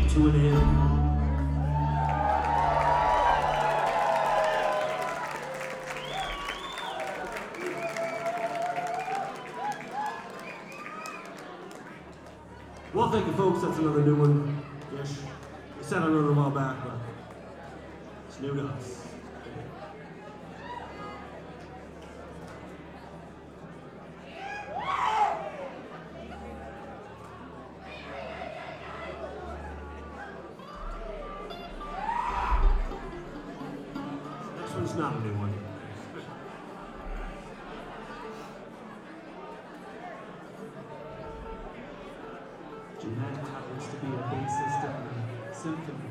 to an end. Well, thank you, folks. That's another new one. Ish. We said another a while back, but it's new to us. This one's not a new one. Jeanette happens to be a bassist in the symphony.